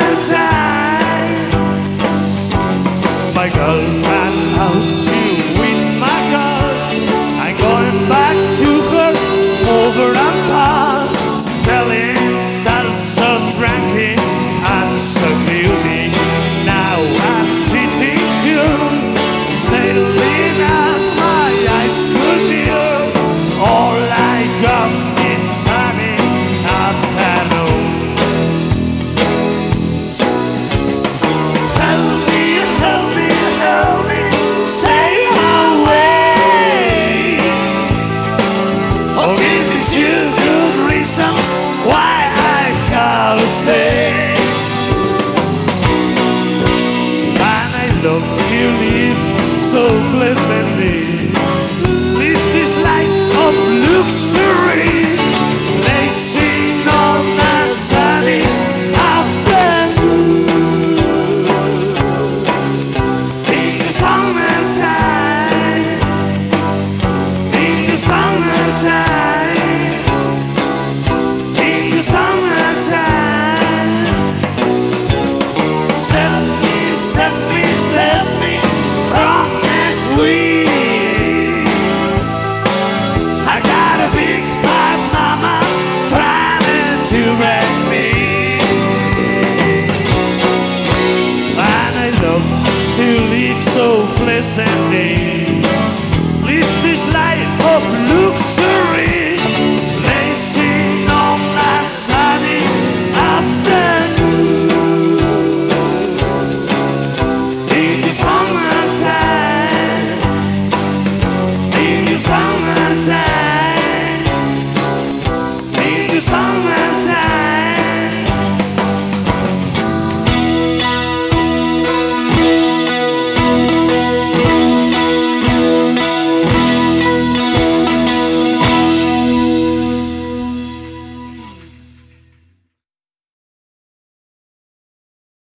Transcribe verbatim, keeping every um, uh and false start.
summertime. My girlfriend out to with my girl. I'm going back to her over and past, telling that so drinking and so beauty. Now I'm sitting here, sailing at my high school view. All I got is sunny afternoon. Help me, help me, help me, sail away. Oh, give me two good reasons why I gotta stay. And I love to live so pleasantly. Live this life of luxury, blazing on a sunny afternoon. In the summertime, in the summertime, in the summertime. Set me, set me, set me from this weed. I got a big fat mama trying to wreck me, and I love to live so pleasantly.